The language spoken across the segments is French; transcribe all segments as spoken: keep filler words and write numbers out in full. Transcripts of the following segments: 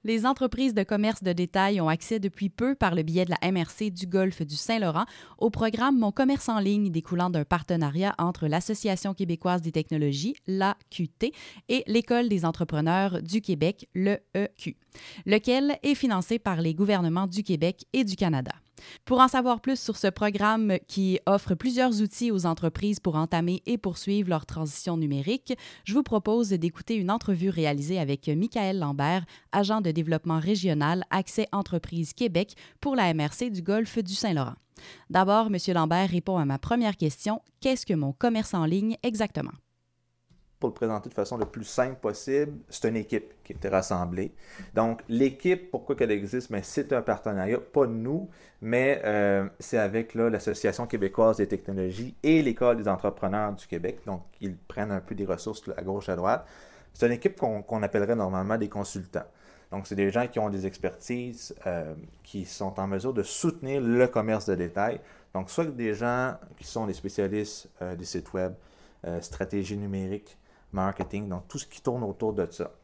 Les entreprises de commerce de détail ont accès depuis peu, par le biais de la M R C du Golfe du Saint-Laurent, au programme Mon commerce en ligne découlant d'un partenariat entre l'Association québécoise des technologies, l'A Q T, et l'École des entrepreneurs du Québec, l'E E Q, lequel est financé par les gouvernements du Québec et du Canada. Pour en savoir plus sur ce programme qui offre plusieurs outils aux entreprises pour entamer et poursuivre leur transition numérique, je vous propose d'écouter une entrevue réalisée avec Michaël Lambert, agent de développement régional Accès Entreprises Québec pour la M R C du Golfe du Saint-Laurent. D'abord, M. Lambert répond à ma première question. Qu'est-ce que mon commerce en ligne exactement? Pour le présenter de façon le plus simple possible, c'est une équipe qui a été rassemblée. Donc, l'équipe, pourquoi qu'elle existe? Bien, c'est un partenariat, pas de nous, mais euh, c'est avec là, l'Association québécoise des technologies et l'École des entrepreneurs du Québec. Donc, ils prennent un peu des ressources là, à gauche, à droite. C'est une équipe qu'on, qu'on appellerait normalement des consultants. Donc, c'est des gens qui ont des expertises, euh, qui sont en mesure de soutenir le commerce de détail. Donc, soit des gens qui sont des spécialistes euh, des sites web, euh, stratégie numérique, marketing, donc tout ce qui tourne autour de ça.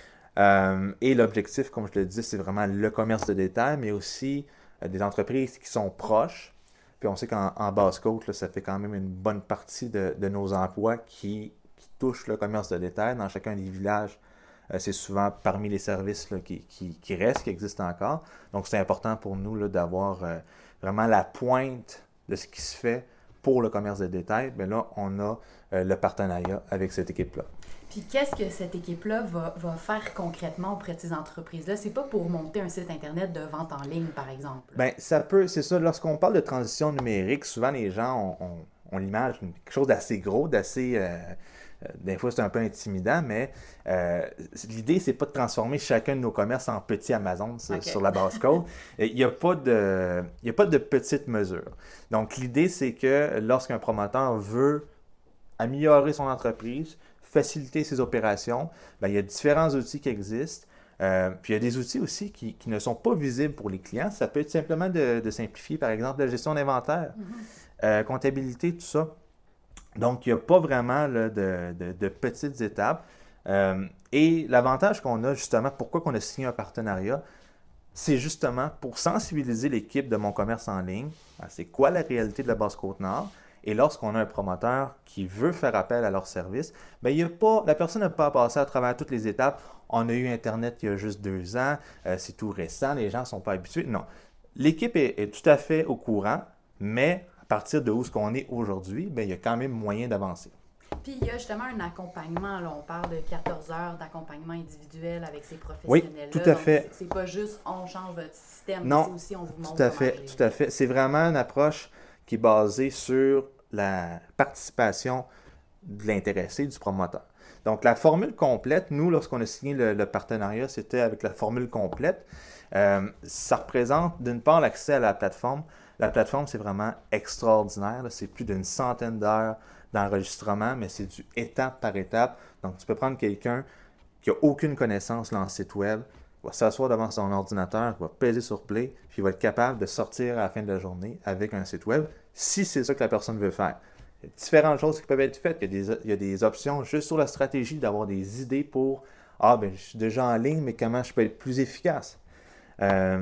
Euh, et l'objectif, comme je le disais, c'est vraiment le commerce de détail, mais aussi euh, des entreprises qui sont proches. Puis on sait qu'en en basse-côte, là, ça fait quand même une bonne partie de, de nos emplois qui, qui touchent le commerce de détail. Dans chacun des villages, euh, c'est souvent parmi les services là, qui, qui, qui restent, qui existent encore. Donc c'est important pour nous là, d'avoir euh, vraiment la pointe de ce qui se fait pour le commerce de détail. Bien là, on a euh, le partenariat avec cette équipe-là. Puis qu'est-ce que cette équipe-là va, va faire concrètement auprès de ces entreprises-là? C'est pas pour monter un site Internet de vente en ligne, par exemple. Bien, ça peut, c'est ça, lorsqu'on parle de transition numérique, souvent les gens, on, on, on l'image quelque chose d'assez gros, d'assez... Euh, euh, des fois, c'est un peu intimidant, mais euh, l'idée, c'est pas de transformer chacun de nos commerces en petit Amazon sur, Okay. sur la base code. Il n'y a pas de, il y a pas de petite mesure. Donc, l'idée, c'est que lorsqu'un promoteur veut améliorer son entreprise, faciliter ses opérations, bien, il y a différents outils qui existent. Euh, puis il y a des outils aussi qui, qui ne sont pas visibles pour les clients. Ça peut être simplement de, de simplifier, par exemple, la gestion d'inventaire, mm-hmm. euh, comptabilité, tout ça. Donc, il n'y a pas vraiment là, de, de, de petites étapes. Euh, et l'avantage qu'on a, justement, pourquoi on a signé un partenariat, c'est justement pour sensibiliser l'équipe de Mon commerce en ligne à c'est quoi la réalité de la Basse-Côte-Nord. Et lorsqu'on a un promoteur qui veut faire appel à leur service, bien, il y a pas, la personne n'a pas à passer à travers toutes les étapes. On a eu Internet il y a juste deux ans, euh, c'est tout récent, les gens ne sont pas habitués. Non. L'équipe est, est tout à fait au courant, mais à partir de où ce qu'on est aujourd'hui, bien, il y a quand même moyen d'avancer. Puis il y a justement un accompagnement, là, on parle de quatorze heures d'accompagnement individuel avec ces professionnels-là. Oui, tout à donc, fait. C'est, c'est pas juste on change votre système, non, c'est aussi on vous montre tout à fait, gérer. tout à fait. C'est vraiment une approche qui est basée sur la participation de l'intéressé, du promoteur. Donc, la formule complète, nous, lorsqu'on a signé le, le partenariat, c'était avec la formule complète. Euh, ça représente, d'une part, l'accès à la plateforme. La plateforme, c'est vraiment extraordinaire. Là. C'est plus d'une centaine d'heures d'enregistrement, mais c'est du étape par étape. Donc, tu peux prendre quelqu'un qui n'a aucune connaissance dans le site web, va s'asseoir devant son ordinateur, va peser sur play, puis il va être capable de sortir à la fin de la journée avec un site web, si c'est ça que la personne veut faire. Il y a différentes choses qui peuvent être faites. Il y a des, il y a des options juste sur la stratégie, d'avoir des idées pour « Ah, ben je suis déjà en ligne, mais comment je peux être plus efficace? Euh, »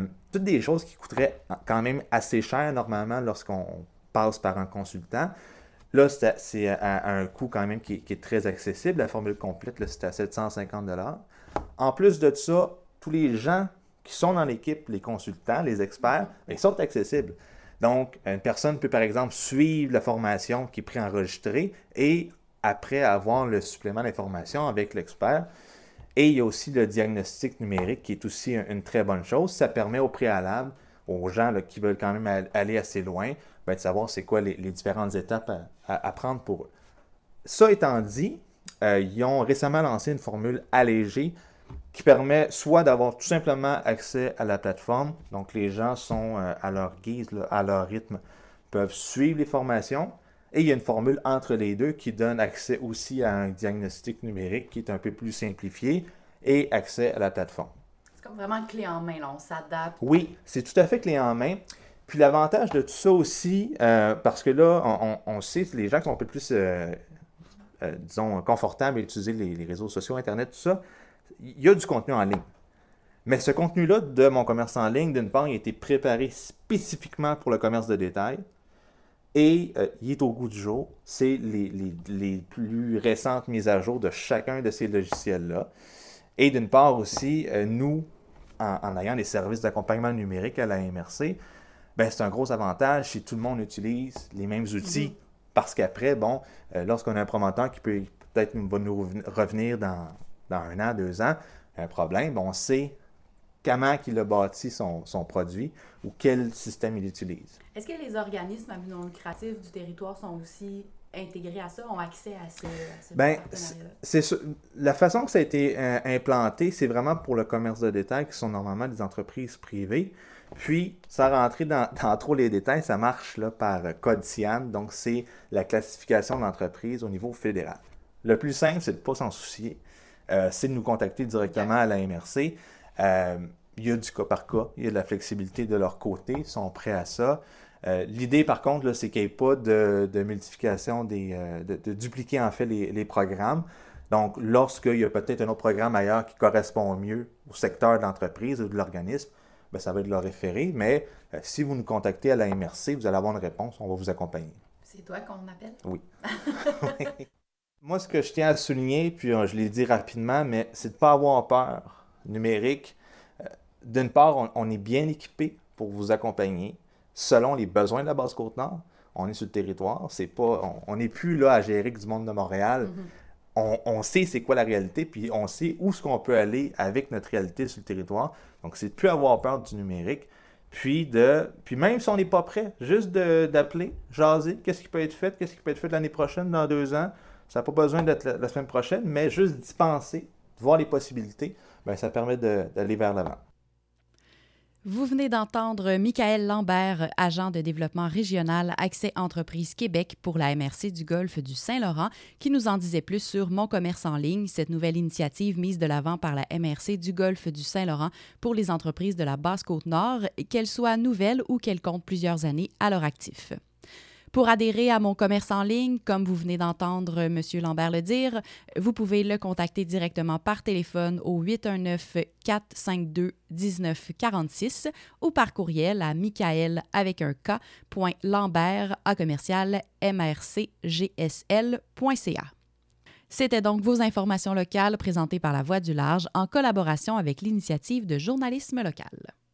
Toutes des choses qui coûteraient quand même assez cher normalement lorsqu'on passe par un consultant. Là, c'est, c'est à, à un coût quand même qui, qui est très accessible. La formule complète, là, c'est à sept cent cinquante dollars. En plus de ça, tous les gens qui sont dans l'équipe, les consultants, les experts, ils sont accessibles. Donc, une personne peut, par exemple, suivre la formation qui est préenregistrée et après avoir le supplément d'information avec l'expert. Et il y a aussi le diagnostic numérique qui est aussi une très bonne chose. Ça permet au préalable, aux gens là, qui veulent quand même aller assez loin, ben, de savoir c'est quoi les, les différentes étapes à, à, à prendre pour eux. Ça étant dit, euh, ils ont récemment lancé une formule allégée qui permet soit d'avoir tout simplement accès à la plateforme, donc les gens sont euh, à leur guise, là, à leur rythme, peuvent suivre les formations, et il y a une formule entre les deux qui donne accès aussi à un diagnostic numérique qui est un peu plus simplifié et accès à la plateforme. C'est comme vraiment clé en main, là, on s'adapte. Oui, c'est tout à fait clé en main. Puis l'avantage de tout ça aussi, euh, parce que là, on, on, on sait que les gens qui sont un peu plus, euh, euh, disons, confortables à utiliser les, les réseaux sociaux, Internet, tout ça, il y a du contenu en ligne. Mais ce contenu-là de mon commerce en ligne, d'une part, il a été préparé spécifiquement pour le commerce de détail et euh, il est au goût du jour. C'est les, les, les plus récentes mises à jour de chacun de ces logiciels-là. Et d'une part aussi, euh, nous, en, en ayant des services d'accompagnement numérique à la M R C, ben, c'est un gros avantage si tout le monde utilise les mêmes outils. Mm-hmm. Parce qu'après, bon, euh, lorsqu'on a un promoteur qui peut peut-être nous, va nous revenir dans, dans un an, deux ans, un problème, bon, on sait comment il a bâti son, son produit ou quel système il utilise. Est-ce que les organismes à but non lucratif du territoire sont aussi intégrés à ça, ont accès à ce, à ce ben, partenariat-là? C'est, c'est, la façon que ça a été euh, implanté, c'est vraiment pour le commerce de détail, qui sont normalement des entreprises privées. Puis, sans rentrer dans, dans trop les détails, ça marche là, par code CIAN, donc c'est la classification de l'entreprise au niveau fédéral. Le plus simple, c'est de ne pas s'en soucier, euh, c'est de nous contacter directement okay. à la M R C. Euh, il y a du cas par cas, il y a de la flexibilité de leur côté, ils sont prêts à ça. Euh, l'idée, par contre, là, c'est qu'il n'y ait pas de, de multiplication, des, euh, de, de dupliquer en fait les, les programmes. Donc, lorsqu'il y a peut-être un autre programme ailleurs qui correspond mieux au secteur de l'entreprise ou de l'organisme, bien, ça va être leur référé. Mais euh, si vous nous contactez à la M R C, vous allez avoir une réponse, on va vous accompagner. C'est toi qu'on appelle? Oui. Moi, ce que je tiens à souligner, puis euh, je l'ai dit rapidement, mais c'est de ne pas avoir peur numérique. Euh, d'une part, on, on est bien équipé pour vous accompagner selon les besoins de la Basse-Côte-Nord. On est sur le territoire, c'est pas, on n'est plus là à gérer du monde de Montréal. Mm-hmm. On, on sait c'est quoi la réalité, puis on sait où est-ce qu'on peut aller avec notre réalité sur le territoire. Donc, c'est de ne plus avoir peur du numérique. Puis, de, puis même si on n'est pas prêt, juste de, d'appeler, jaser, qu'est-ce qui peut être fait, qu'est-ce qui peut être fait l'année prochaine, dans deux ans. Ça n'a pas besoin d'être la, la semaine prochaine, mais juste d'y penser, de voir les possibilités, bien, ça permet de, d'aller vers l'avant. Vous venez d'entendre Michaël Lambert, agent de développement régional Accès Entreprises Québec pour la M R C du Golfe du Saint-Laurent, qui nous en disait plus sur Mon commerce en ligne, cette nouvelle initiative mise de l'avant par la M R C du Golfe du Saint-Laurent pour les entreprises de la Basse-Côte-Nord, qu'elles soient nouvelles ou qu'elles comptent plusieurs années à leur actif. Pour adhérer à Mon commerce en ligne, comme vous venez d'entendre M. Lambert le dire, vous pouvez le contacter directement par téléphone au huit un neuf, quatre cinq deux, un neuf quatre six ou par courriel à michael avec un K, point Lambert à commercial m r c g s l point c a. C'était donc vos informations locales présentées par La Voix du Large en collaboration avec l'initiative de journalisme local.